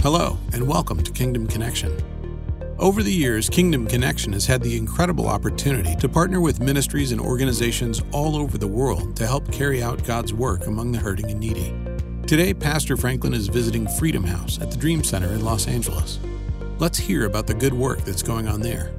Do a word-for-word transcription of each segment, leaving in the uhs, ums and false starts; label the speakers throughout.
Speaker 1: Hello, and welcome to Kingdom Connection. Over the years, Kingdom Connection has had the incredible opportunity to partner with ministries and organizations all over the world to help carry out God's work among the hurting and needy. Today, Pastor Franklin is visiting Freedom House at the Dream Center in Los Angeles. Let's hear about the good work that's going on there.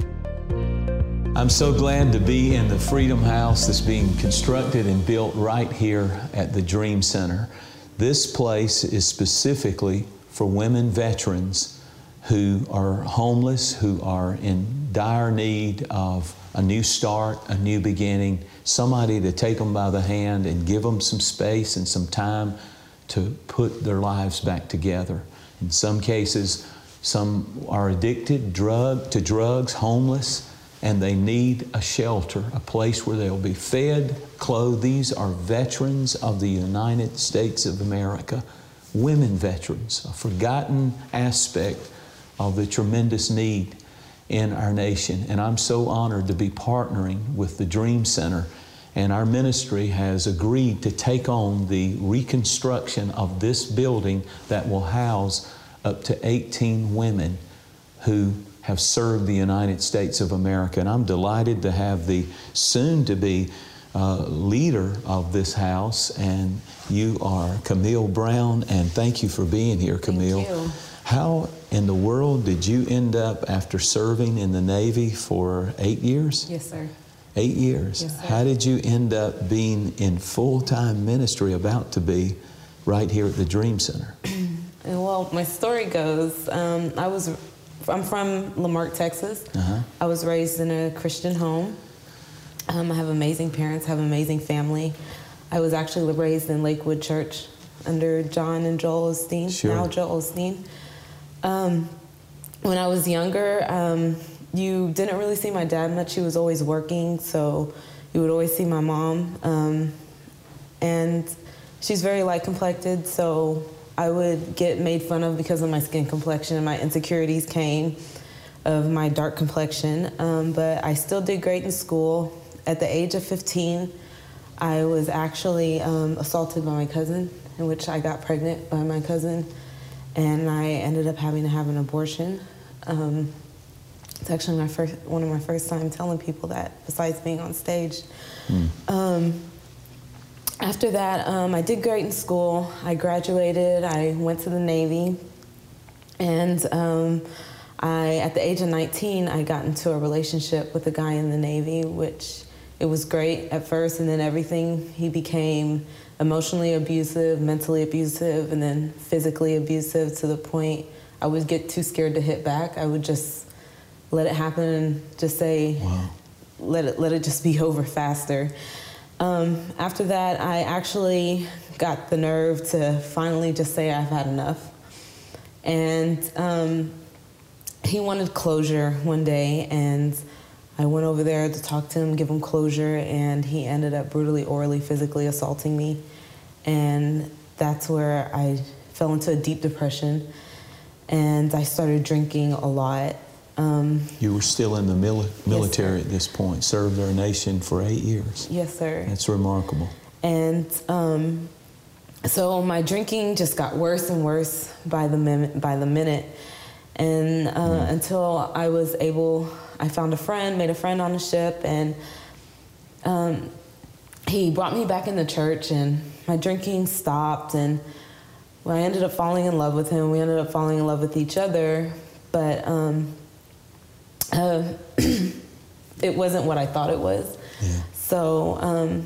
Speaker 2: I'm so glad to be in the Freedom House that's being constructed and built right here at the Dream Center. This place is specifically for women veterans who are homeless, who are in dire need of a new start, a new beginning, somebody to take them by the hand and give them some space and some time to put their lives back together. In some cases, some are addicted drug to drugs, homeless, and they need a shelter, a place where they'll be fed, clothed. These are veterans of the United States of America, women veterans, a forgotten aspect of the tremendous need in our nation. And I'm so honored to be partnering with the Dream Center. And our ministry has agreed to take on the reconstruction of this building that will house up to eighteen women who have served the United States of America. And I'm delighted to have the soon-to-be uh, leader of this house, and you are Camille Brown, and thank you for being here, Camille.
Speaker 3: Thank you.
Speaker 2: How in the world did you end up after serving in the Navy for eight years?
Speaker 3: Yes, sir.
Speaker 2: Eight years.
Speaker 3: Yes, sir.
Speaker 2: How did you end up being in full-time ministry, about to be, right here at the Dream Center?
Speaker 3: Well, my story goes, um, I was, I'm from Lamarck, Texas.
Speaker 2: Uh-huh.
Speaker 3: I was raised in a Christian home. Um, I have amazing parents, have an amazing family. I was actually raised in Lakewood Church under John and Joel Osteen,
Speaker 2: Sure.
Speaker 3: now Joel Osteen. Um, when I was younger, um, you didn't really see my dad much. He was always working, so you would always see my mom. Um, and she's very light-complected, so I would get made fun of because of my skin complexion, and my insecurities came of my dark complexion. Um, but I still did great in school. At the age of fifteen, I was actually um, assaulted by my cousin, in which I got pregnant by my cousin, and I ended up having to have an abortion. Um, it's actually my first, one of my first time telling people that, besides being on stage. Mm. Um, after that, um, I did great in school. I graduated. I went to the Navy, and um, I, at the age of nineteen, I got into a relationship with a guy in the Navy, which it was great at first, and then everything, he became emotionally abusive, mentally abusive, and then physically abusive, to the point I would get too scared to hit back. I would just let it happen and just say, wow. let it let it just be over faster. Um, after that, I actually got the nerve to finally just say I've had enough. And um, he wanted closure one day, and I went over there to talk to him, give him closure, and he ended up brutally, orally, physically assaulting me. And that's where I fell into a deep depression, and I started drinking a lot. Um,
Speaker 2: you were still in the mili- military
Speaker 3: yes,
Speaker 2: at this point, served our nation for eight years.
Speaker 3: Yes, sir.
Speaker 2: That's remarkable.
Speaker 3: And um, so my drinking just got worse and worse by the minute, by the minute. And uh, mm. until I was able, I found a friend, made a friend on the ship, and um, he brought me back into church, and my drinking stopped, and well, I ended up falling in love with him. We ended up falling in love with each other, but um, uh, it wasn't what I thought it was.
Speaker 2: Yeah.
Speaker 3: So um,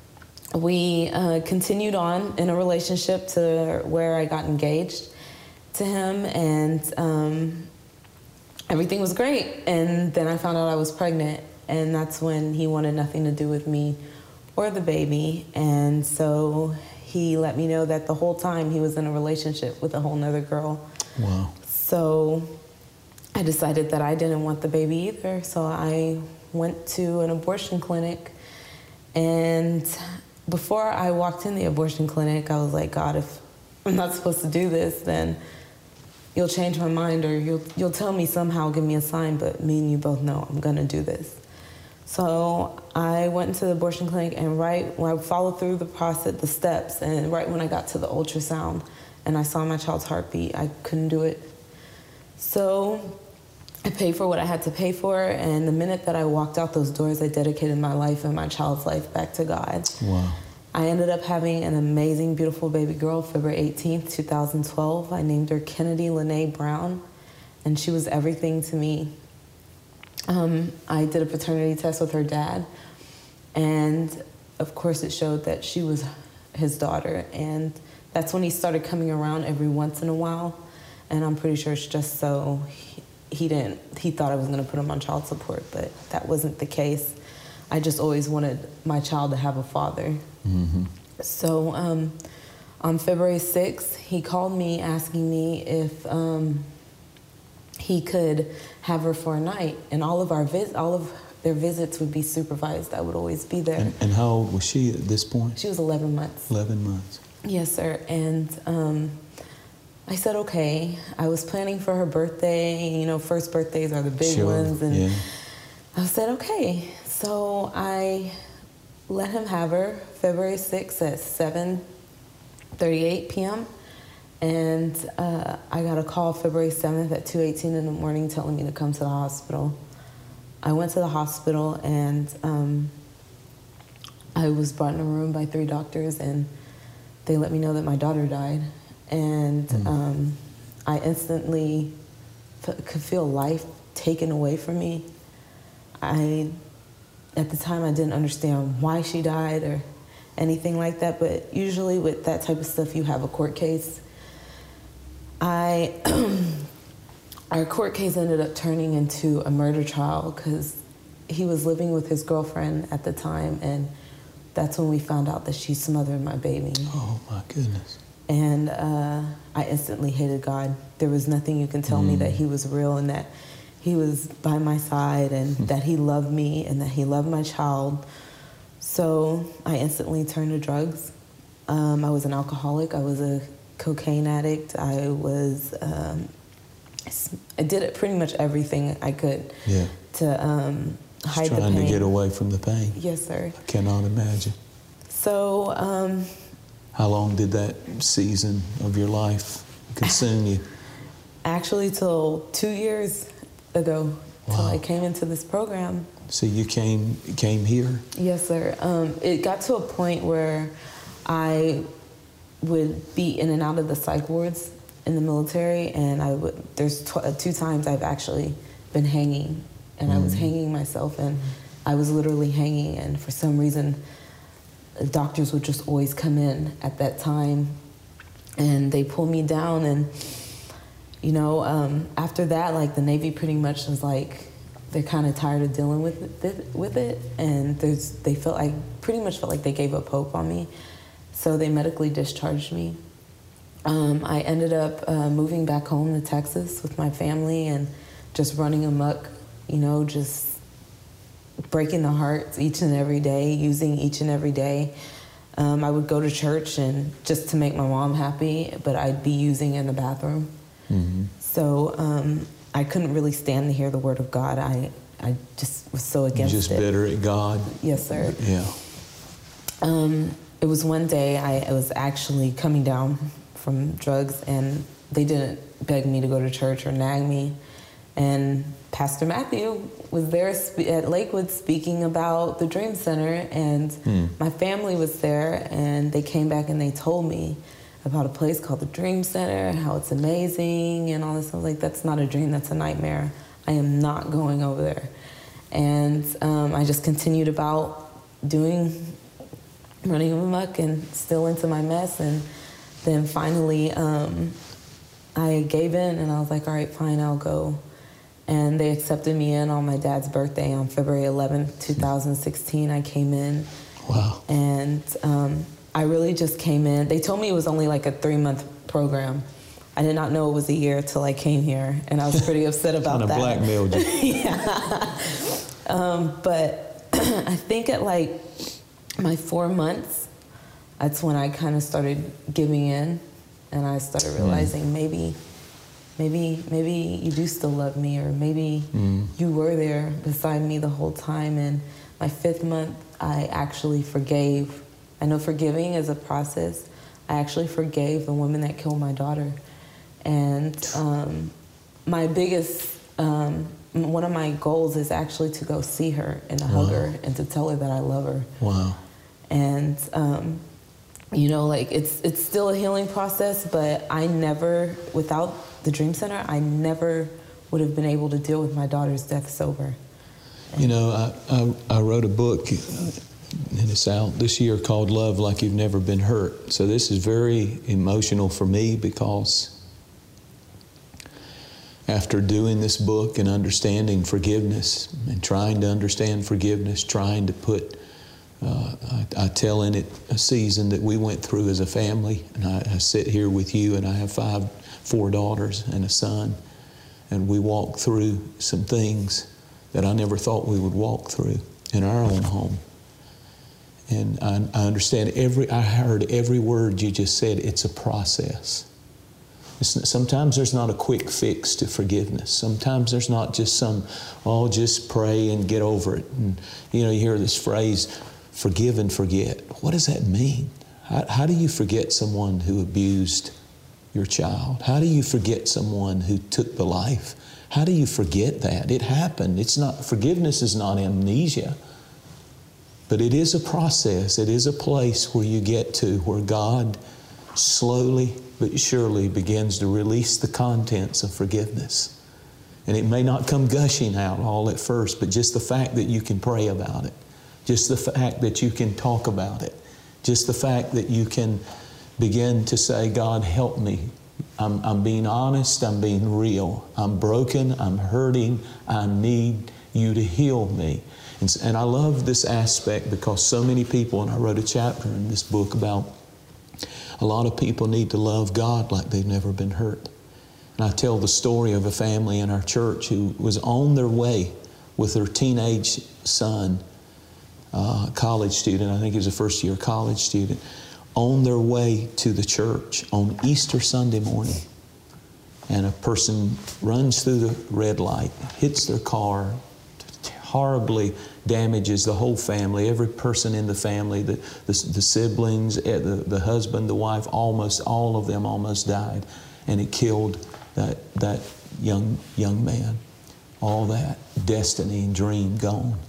Speaker 3: we uh, continued on in a relationship to where I got engaged to him, and um, everything was great. And then I found out I was pregnant, and that's when he wanted nothing to do with me or the baby. And so he let me know that the whole time he was in a relationship with a whole nother girl.
Speaker 2: Wow.
Speaker 3: So I decided that I didn't want the baby either. So I went to an abortion clinic, and before I walked in the abortion clinic, I was like, God, if I'm not supposed to do this, then you'll change my mind, or you'll you'll tell me somehow, give me a sign, but me and you both know I'm gonna do this. So I went into the abortion clinic, and right when I followed through the process, the steps, and right when I got to the ultrasound, and I saw my child's heartbeat. I couldn't do it. So I paid for what I had to pay for, and the minute that I walked out those doors, I dedicated my life and my child's life back to God.
Speaker 2: Wow.
Speaker 3: I ended up having an amazing, beautiful baby girl, February eighteenth, two thousand twelve. I named her Kennedy Lene Brown, and she was everything to me. Um, I did a paternity test with her dad, and of course it showed that she was his daughter, and that's when he started coming around every once in a while, and I'm pretty sure it's just so he, he didn't, he thought I was going to put him on child support, but that wasn't the case. I just always wanted my child to have a father. Mm-hmm. So um, on February sixth, he called me asking me if um, he could have her for a night, and all of our vis- all of their visits would be supervised. I would always be there.
Speaker 2: And, and how old was she at this point?
Speaker 3: She was eleven months.
Speaker 2: eleven months.
Speaker 3: Yes, sir. And um, I said, okay. I was planning for her birthday. You know, first birthdays are the big
Speaker 2: Sure,
Speaker 3: ones. And
Speaker 2: yeah.
Speaker 3: I said, okay. So I let him have her February sixth at seven thirty-eight p.m. And uh, I got a call February seventh at two eighteen in the morning telling me to come to the hospital. I went to the hospital, and um, I was brought in a room by three doctors, and they let me know that my daughter died. And mm. um, I instantly f- could feel life taken away from me. I, at the time, I didn't understand why she died or anything like that, but usually with that type of stuff, you have a court case. I, our court case ended up turning into a murder trial because he was living with his girlfriend at the time, and that's when we found out that she smothered my baby.
Speaker 2: Oh, my goodness.
Speaker 3: And uh, I instantly hated God. There was nothing you can tell mm. me that he was real and that he was by my side and that he loved me and that he loved my child. So I instantly turned to drugs. Um, I was an alcoholic. I was a cocaine addict. I was, um, I did it pretty much everything I could yeah. to um, hide the pain.
Speaker 2: Trying to get away from the pain.
Speaker 3: Yes, sir.
Speaker 2: I cannot imagine.
Speaker 3: So, um,
Speaker 2: how long did that season of your life consume you?
Speaker 3: Actually, till two years ago, wow. till I came into this program.
Speaker 2: So you came came here?
Speaker 3: Yes, sir. Um, it got to a point where I would be in and out of the psych wards in the military, and I would. There's tw- two times I've actually been hanging, and mm. I was hanging myself, and I was literally hanging, and for some reason, doctors would just always come in at that time, and they pull me down, and you know, um, after that, like the Navy pretty much was like, they're kind of tired of dealing with it, with it, and there's they felt like pretty much felt like they gave up hope on me, so they medically discharged me. Um, I ended up uh, moving back home to Texas with my family and just running amok, you know, just breaking the hearts each and every day, using each and every day. Um, I would go to church and just to make my mom happy, but I'd be using in the bathroom. Mm-hmm. So um, I couldn't really stand to hear the word of God. I I just was so against it.
Speaker 2: You just
Speaker 3: it.
Speaker 2: bitter at God?
Speaker 3: Yes, sir.
Speaker 2: Yeah.
Speaker 3: Um, it was one day I, I was actually coming down from drugs, and they didn't beg me to go to church or nag me. And Pastor Matthew was there at Lakewood speaking about the Dream Center, and hmm. my family was there, and they came back and they told me about a place called the Dream Center, how it's amazing and all this. I was like, that's not a dream, that's a nightmare. I am not going over there. And um, I just continued about doing, running amok and still into my mess. And then finally um, I gave in, and I was like, all right, fine, I'll go. And they accepted me in on my dad's birthday on February eleventh, twenty sixteen. I came in.
Speaker 2: Wow.
Speaker 3: And um, I really just came in. They told me it was only like a three-month program. I did not know it was a year till I came here, and I was pretty upset about that.
Speaker 2: Kind of blackmailed you.
Speaker 3: Yeah. Um, but I think at like my four months, that's when I kind of started giving in, and I started realizing mm. maybe... Maybe maybe you do still love me, or maybe mm. you were there beside me the whole time. And my fifth month, I actually forgave. I know forgiving is a process. I actually forgave the woman that killed my daughter. And um, my biggest, um, one of my goals is actually to go see her and to wow. hug her and to tell her that I love her.
Speaker 2: Wow.
Speaker 3: And, um, you know, like it's it's still a healing process, but I never, without the Dream Center, I never would have been able to deal with my daughter's death sober.
Speaker 2: You know, I, I, I wrote a book, and it's out this year, called Love Like You've Never Been Hurt. So this is very emotional for me, because after doing this book and understanding forgiveness and trying to understand forgiveness, trying to put, uh, I, I tell in it a season that we went through as a family, and I, I sit here with you, and I have five, four daughters and a son, and we walked through some things that I never thought we would walk through in our own home. And I, I understand every, I heard every word you just said. It's a process. It's, sometimes there's not a quick fix to forgiveness. Sometimes there's not just some, oh, just pray and get over it. And, you know, you hear this phrase, forgive and forget. What does that mean? How, how do you forget someone who abused your child? How do you forget someone who took the life? How do you forget that? It happened. It's not, forgiveness is not amnesia, but it is a process. It is a place where you get to where God slowly but surely begins to release the contents of forgiveness. And it may not come gushing out all at first, but just the fact that you can pray about it, just the fact that you can talk about it, just the fact that you can begin to say, God, help me. I'm, I'm being honest, I'm being real. I'm broken, I'm hurting, I need you to heal me. And, and I love this aspect because so many people, and I wrote a chapter in this book about a lot of people need to love God like they've never been hurt. And I tell the story of a family in our church who was on their way with their teenage son, uh, college student, I think he was a first year college student, on their way to the church on Easter Sunday morning. And a person runs through the red light, hits their car, horribly damages the whole family, every person in the family, the, the, the siblings, the, the husband, the wife, almost all of them almost died. And it killed that, that young, young man. All that destiny and dream gone.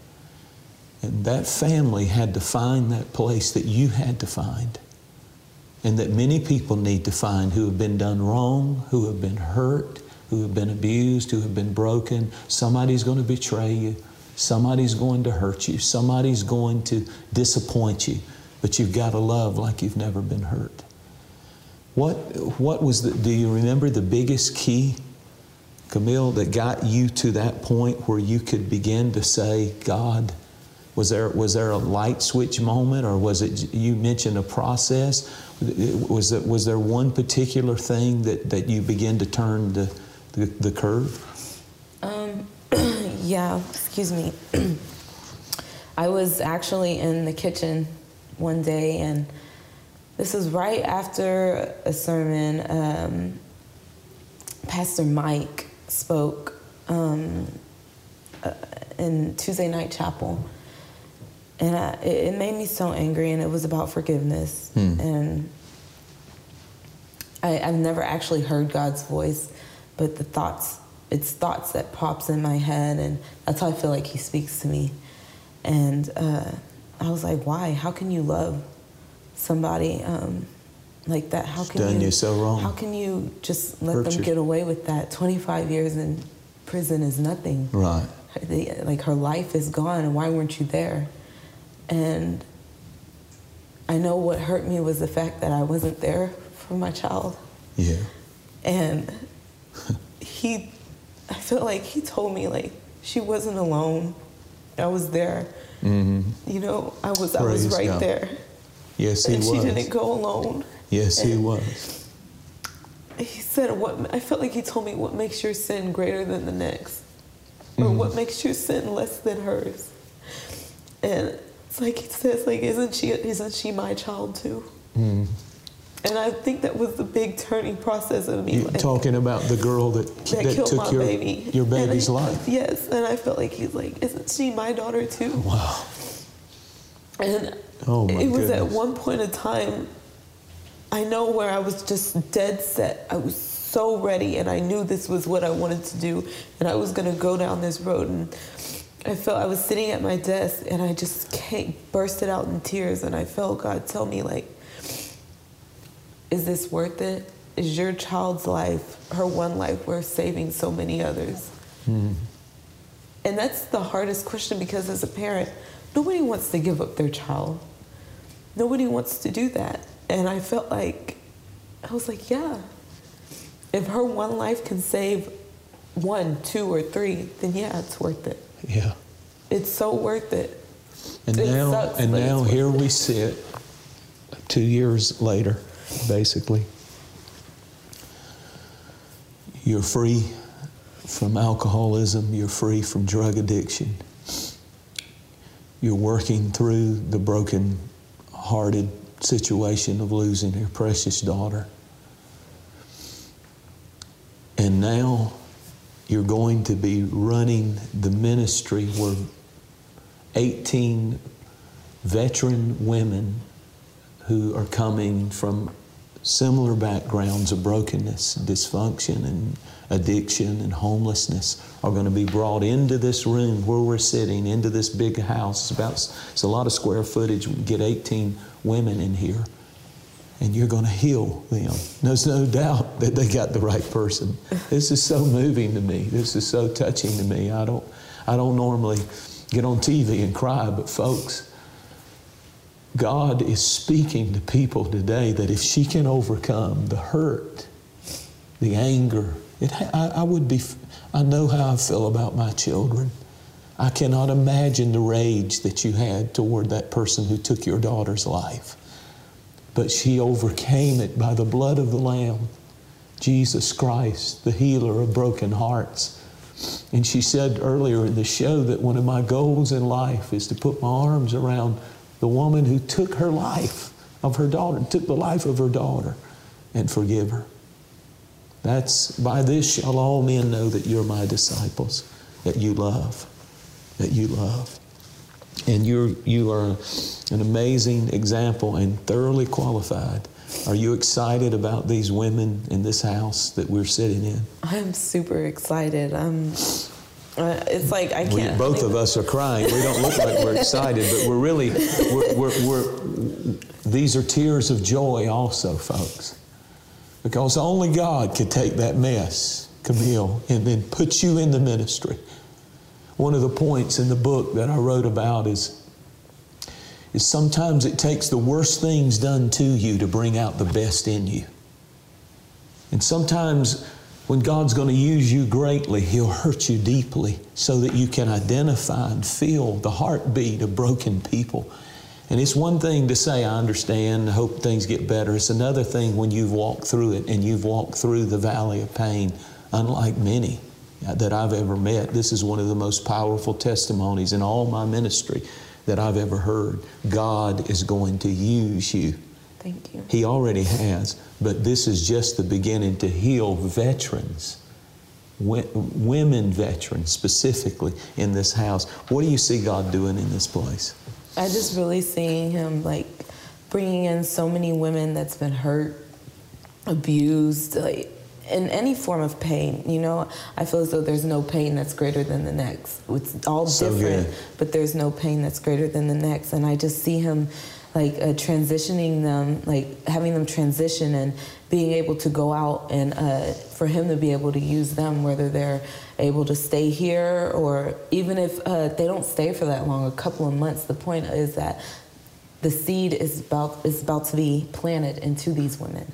Speaker 2: And that family had to find that place that you had to find, and that many people need to find, who have been done wrong, who have been hurt, who have been abused, who have been broken. Somebody's going to betray you. Somebody's going to hurt you. Somebody's going to disappoint you. But you've got to love like you've never been hurt. What, what was the, do you remember the biggest key, Camille, that got you to that point where you could begin to say, God, was there, was there a light switch moment, or was it, you mentioned a process? Was it, was there one particular thing that, that you began to turn the, the, the curve?
Speaker 3: Um, yeah, excuse me. I was actually in the kitchen one day, and this was right after a sermon. Um, Pastor Mike spoke um, uh, in Tuesday night chapel. And I, it made me so angry, and it was about forgiveness. Hmm. And I, I've never actually heard God's voice, but the thoughts, it's thoughts that pops in my head, and that's how I feel like He speaks to me. And uh, I was like, why? How can you love somebody um, like that? How
Speaker 2: it's
Speaker 3: can
Speaker 2: done
Speaker 3: you,
Speaker 2: you so wrong?
Speaker 3: How can you just let
Speaker 2: Hurt
Speaker 3: them
Speaker 2: you.
Speaker 3: get away with that? twenty-five years in prison is nothing.
Speaker 2: Right.
Speaker 3: Like, her life is gone, and why weren't you there? And I know what hurt me was the fact that I wasn't there for my child.
Speaker 2: Yeah.
Speaker 3: And he, I felt like he told me, like, she wasn't alone. I was there. Mm-hmm. You know, I was, I was right
Speaker 2: God.
Speaker 3: there.
Speaker 2: Yes, he
Speaker 3: and
Speaker 2: was.
Speaker 3: And she didn't go alone.
Speaker 2: Yes,
Speaker 3: and
Speaker 2: he was.
Speaker 3: He said, "What?" I felt like he told me, what makes your sin greater than the next? Or mm-hmm. what makes your sin less than hers? And it's like he says, like, isn't she, isn't she my child too? Mm. And I think that was the big turning process of me.
Speaker 2: You're
Speaker 3: like,
Speaker 2: talking about the girl that,
Speaker 3: that,
Speaker 2: that
Speaker 3: killed
Speaker 2: took
Speaker 3: my
Speaker 2: your,
Speaker 3: baby.
Speaker 2: your baby's
Speaker 3: I,
Speaker 2: life.
Speaker 3: Yes, and I felt like he's like, isn't she my daughter too?
Speaker 2: Wow.
Speaker 3: And
Speaker 2: oh my
Speaker 3: it was
Speaker 2: goodness.
Speaker 3: at one point in time, I know where I was just dead set. I was so ready, and I knew this was what I wanted to do, and I was going to go down this road. And I felt I was sitting at my desk, and I just came, bursted out in tears, and I felt God tell me, like, is this worth it? Is your child's life, her one life, worth saving so many others? Mm. And that's the hardest question, because as a parent, nobody wants to give up their child. Nobody wants to do that. And I felt like, I was like, yeah. If her one life can save one, two, or three, then yeah, it's worth it.
Speaker 2: Yeah.
Speaker 3: It's so worth it.
Speaker 2: And
Speaker 3: it
Speaker 2: now,
Speaker 3: sucks,
Speaker 2: and now here
Speaker 3: it.
Speaker 2: we sit, two years later, basically. You're free from alcoholism. You're free from drug addiction. You're working through the broken-hearted situation of losing your precious daughter. And now you're going to be running the ministry where eighteen veteran women who are coming from similar backgrounds of brokenness, dysfunction, and addiction and homelessness are going to be brought into this room where we're sitting, into this big house. It's about, it's a lot of square footage. We can get eighteen women in here, and you're going to heal them. There's no doubt that they got the right person. This is so moving to me. This is so touching to me. I don't, I don't normally get on T V and cry, but folks, God is speaking to people today that if she can overcome the hurt, the anger, it, I, I would be, I know how I feel about my children. I cannot imagine the rage that you had toward that person who took your daughter's life. But she overcame it by the blood of the Lamb, Jesus Christ, the healer of broken hearts. And she said earlier in the show that one of my goals in life is to put my arms around the woman who took her life of her daughter, took the life of her daughter, and forgive her. That's, by this shall all men know that you're my disciples, that you love, that you love. And you're, you are an amazing example and thoroughly qualified. Are you excited about these women in this house that we're sitting in?
Speaker 3: I'm super excited. I'm... Uh, it's like I can't.
Speaker 2: We, both of us are crying. We don't look like we're excited, but we're really, we're, we're, we're, these are tears of joy also, folks. Because only God could take that mess, Camille, and then put you in the ministry. One of the points in the book that I wrote about is, is sometimes it takes the worst things done to you to bring out the best in you. And sometimes when God's going to use you greatly, He'll hurt you deeply so that you can identify and feel the heartbeat of broken people. And it's one thing to say, I understand, I hope things get better. It's another thing when you've walked through it and you've walked through the valley of pain, unlike many that I've ever met. This is one of the most powerful testimonies in all my ministry that I've ever heard. God is going to use you.
Speaker 3: Thank you.
Speaker 2: He already has, but this is just the beginning to heal veterans, women veterans specifically in this house. What do you see God doing in this place?
Speaker 3: I just really seeing Him like bringing in so many women that's been hurt, abused, like in any form of pain. You know, I feel as though there's no pain that's greater than the next. It's all
Speaker 2: so
Speaker 3: different,
Speaker 2: good. But
Speaker 3: there's no pain that's greater than the next. And I just see Him like uh, transitioning them, like having them transition and being able to go out and uh, for Him to be able to use them, whether they're able to stay here or even if uh, they don't stay for that long, a couple of months. The point is that the seed is about is about to be planted into these women.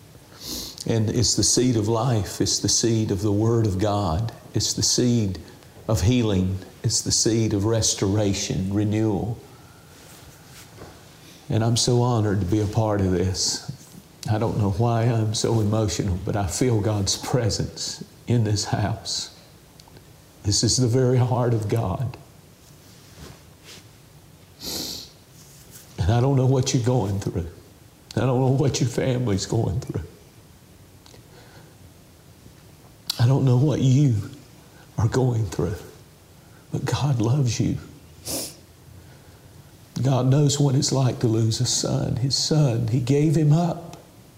Speaker 2: And it's the seed of life. It's the seed of the Word of God. It's the seed of healing. It's the seed of restoration, renewal. And I'm so honored to be a part of this. I don't know why I'm so emotional, but I feel God's presence in this house. This is the very heart of God. And I don't know what you're going through. I don't know what your family's going through. I don't know what you are going through. But God loves you. God knows what it's like to lose a son. His son, He gave him up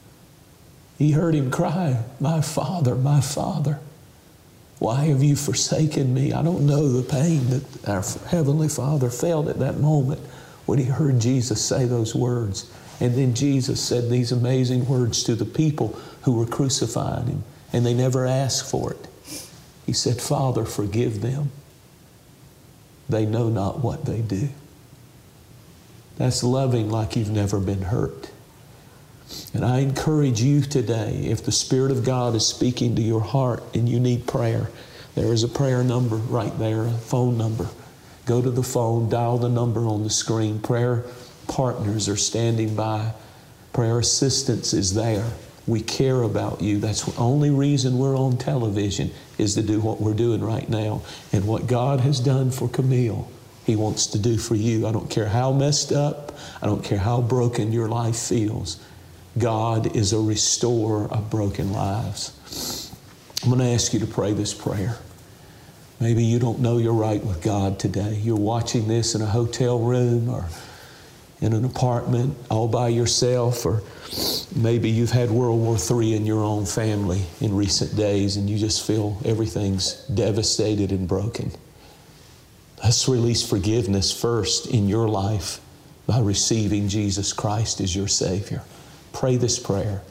Speaker 2: He heard him cry, "My Father, my Father, why have you forsaken me?" I don't know the pain that our Heavenly Father felt at that moment when he heard Jesus say those words. And then Jesus said these amazing words to the people who were crucifying him, and they never asked for it. He said, "Father, forgive them. They know not what they do." That's loving like you've never been hurt. And I encourage you today, if the Spirit of God is speaking to your heart and you need prayer, there is a prayer number right there, a phone number. Go to the phone, dial the number on the screen. Prayer partners are standing by. Prayer assistance is there. We care about you. That's the only reason we're on television, is to do what we're doing right now. And what God has done for Camille, He wants to do for you. I don't care how messed up, I don't care how broken your life feels. God is a restorer of broken lives. I'm going to ask you to pray this prayer. Maybe you don't know you're right with God today. You're watching this in a hotel room or in an apartment all by yourself, or maybe you've had World War Three in your own family in recent days and you just feel everything's devastated and broken. Let's release forgiveness first in your life by receiving Jesus Christ as your Savior. Pray this prayer.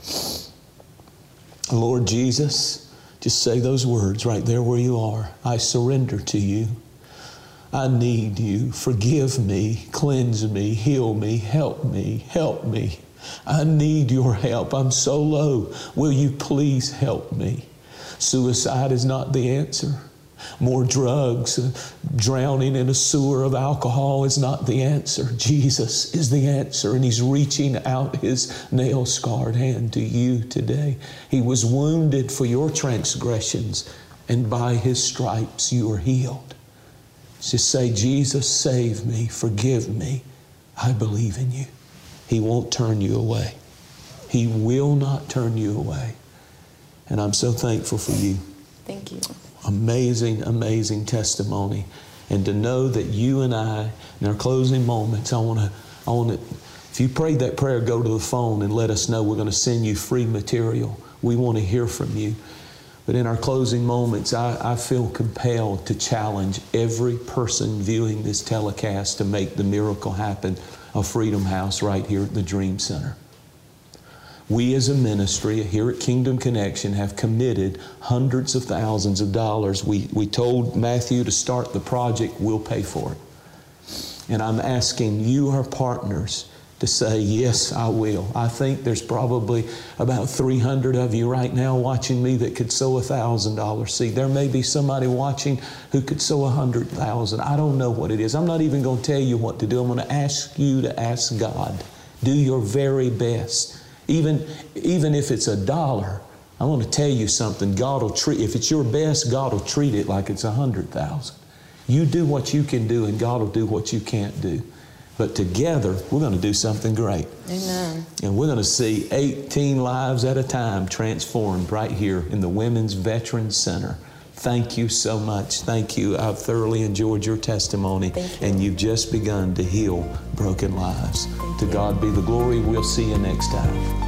Speaker 2: Lord Jesus, just say those words right there where you are. I surrender to you. I need you. Forgive me, cleanse me, heal me, help me, help me. I need your help. I'm so low. Will you please help me? Suicide is not the answer. More drugs, drowning in a sewer of alcohol is not the answer. Jesus is the answer, and He's reaching out His nail-scarred hand to you today. He was wounded for your transgressions, and by His stripes you are healed. Just say, Jesus, save me, forgive me. I believe in you. He won't turn you away. He will not turn you away. And I'm so thankful for you.
Speaker 3: Thank you.
Speaker 2: Amazing, amazing testimony. And to know that you and I, in our closing moments, I want to, I want to, if you prayed that prayer, go to the phone and let us know. We're going to send you free material. We want to hear from you. But in our closing moments, I, I feel compelled to challenge every person viewing this telecast to make the miracle happen of Freedom House right here at the Dream Center. We as a ministry here at Kingdom Connection have committed hundreds of thousands of dollars. We, we told Matthew to start the project, we'll pay for it. And I'm asking you, our partners, to say, yes, I will. I think there's probably about three hundred of you right now watching me that could sow a one thousand dollars seed. There may be somebody watching who could sow one hundred thousand dollars. I don't know what it is. I'm not even going to tell you what to do. I'm going to ask you to ask God. Do your very best. Even, even if it's a dollar, I want to tell you something. God will treat, if it's your best, God will treat it like it's a hundred thousand. You do what you can do, and God will do what you can't do. But together, we're going to do something great.
Speaker 3: Amen.
Speaker 2: And we're going to see eighteen lives at a time transformed right here in the Women's Veterans Center. Thank you so much. Thank you. I've thoroughly enjoyed your testimony.
Speaker 3: Thank you.
Speaker 2: And you've just begun to heal broken lives.
Speaker 3: Thank
Speaker 2: to
Speaker 3: you.
Speaker 2: God be the glory. We'll see you next time.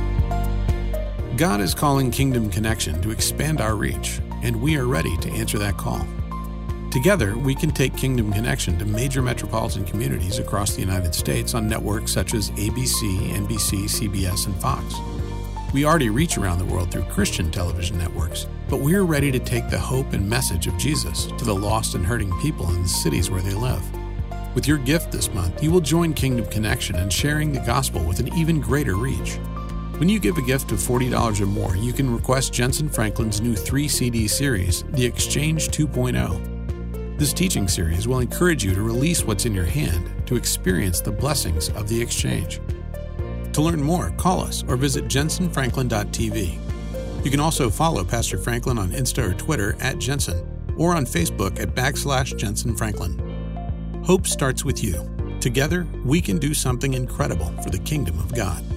Speaker 1: God is calling Kingdom Connection to expand our reach, and we are ready to answer that call. Together, we can take Kingdom Connection to major metropolitan communities across the United States on networks such as A B C, N B C, C B S, and Fox. We already reach around the world through Christian television networks, but we're ready to take the hope and message of Jesus to the lost and hurting people in the cities where they live. With your gift this month, you will join Kingdom Connection in sharing the gospel with an even greater reach. When you give a gift of forty dollars or more, you can request Jensen Franklin's new three C D series, The Exchange two point oh. This teaching series will encourage you to release what's in your hand to experience the blessings of the exchange. To learn more, call us or visit jensen franklin dot t v. You can also follow Pastor Franklin on Insta or Twitter at Jensen, or on Facebook at backslash Jensen Franklin. Hope starts with you. Together, we can do something incredible for the kingdom of God.